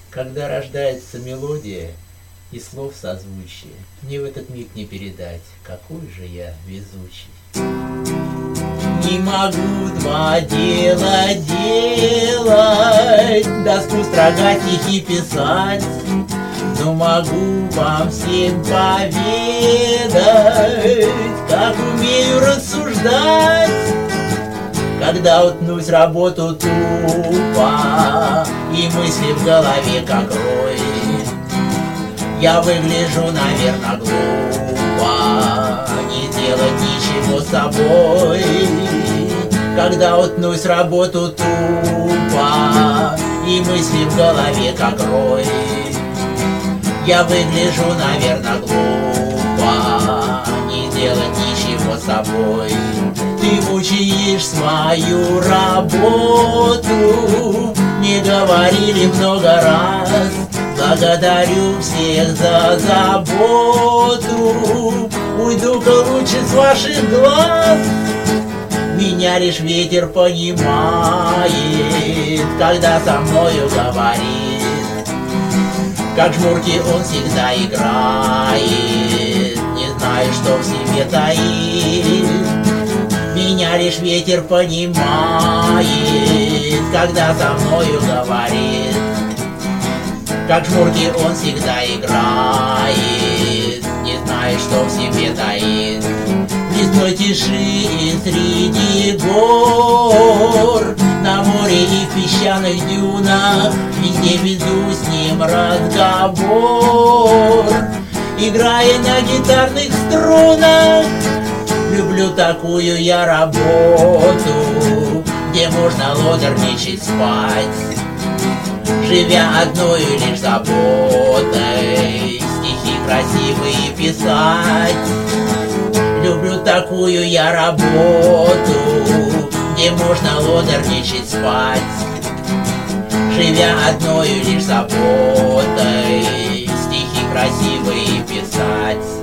Когда рождается мелодия и слов созвучие, мне в этот миг не передать, какой же я везучий. Не могу два дела делать, доску строгать, стихи писать, но могу вам всем поведать, как умею рассуждать. Когда утнусь работу тупо и мысли в голове как рой, я выгляжу, наверное, глупо, не делать ничего с собой. Когда утнусь работу тупо и мысли в голове как рой, я выгляжу, наверное, глупо, не делать ничего с собой. Ты мучаешь свою работу, не говорили много раз. Благодарю всех за заботу, уйду-ка лучше с ваших глаз. Меня лишь ветер понимает, когда со мною говорит. Как жмурки он всегда играет, не знаю, что в себе таит. Меня лишь ветер понимает, когда со мною говорит. Как жмурки он всегда играет, не знаю, что в себе таит. В лесной тиши и среди гор, на море и в песчаных дюнах, везде веду с ним разговор, играя на гитарных струнах. Люблю такую я работу, где можно лодорничать, спать, живя одной лишь заботой, стихи красивые писать. Люблю такую я работу, где можно лодорничать, спать, живя одной лишь заботой, стихи красивые писать.